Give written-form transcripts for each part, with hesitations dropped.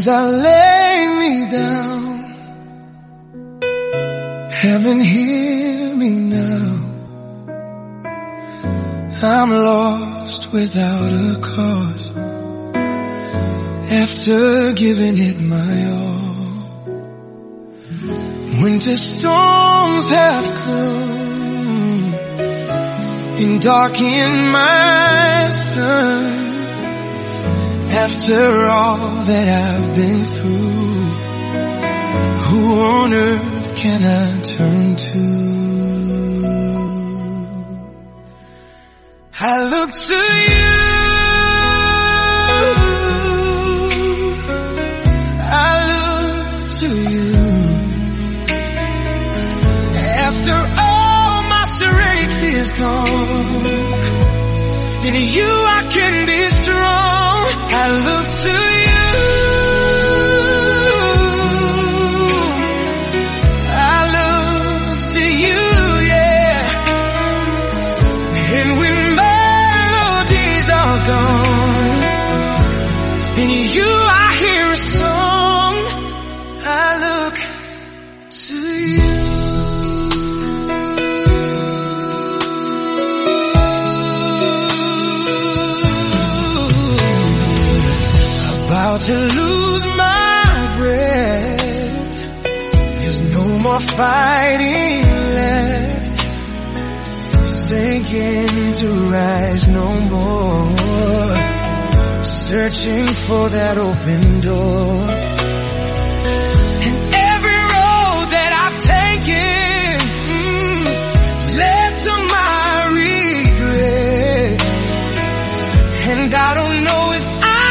as I lay me down. Heaven, hear me now. I'm lost without a cause, after giving it my all. Winter storms have come and darkened my sun. After all that I've been through, who on earth can I turn to? I look to you, I look to you. After all my strength is gone, in you I can be strong. I look to you, I look to you, yeah. And when melodies are gone, in you I hear a song. I look to you. About to lose my breath, there's no more fighting left, sinking to rise no more, searching for that open door. And every road that I've taken led to my regret, and I don't know if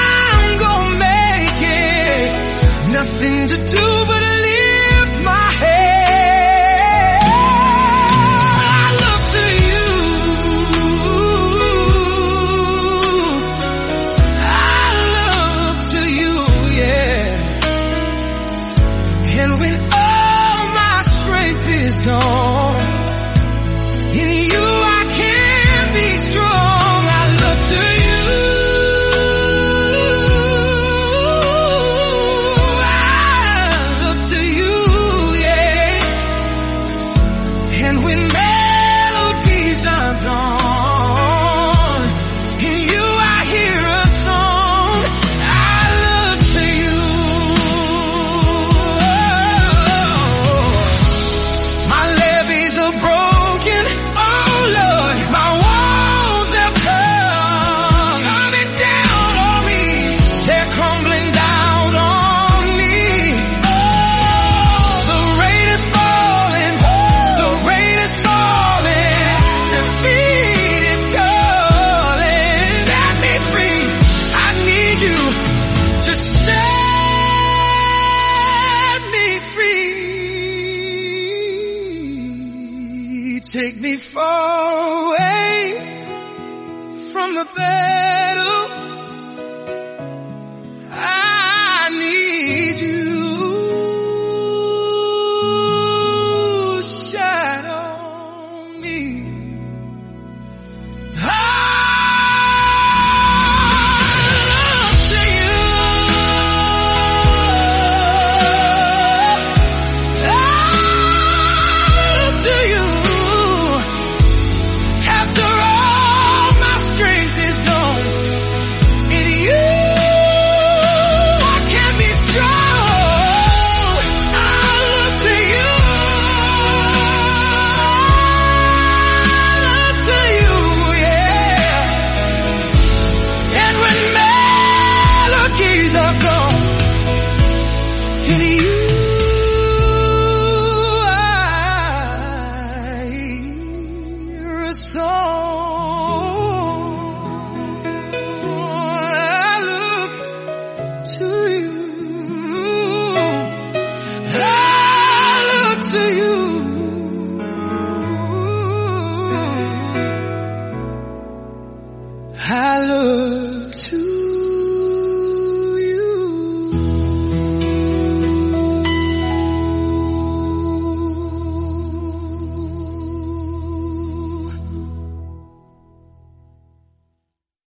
nothing to do but lift my head. I look to you, I look to you, yeah. And when all my strength is gone, in you I can be strong. I look to you. And when melodies are gone, in you I hear a song. I look to you. My levees are broken, oh Lord. My walls have come, coming down on me. They're crumbling down on me. Oh, the rain is falling. The rain is falling, defeat is calling. Set me free, I need you to set me free. Take me far away from the battle, I need you. In you I hear a song. I look to you, I look to you, I look to you.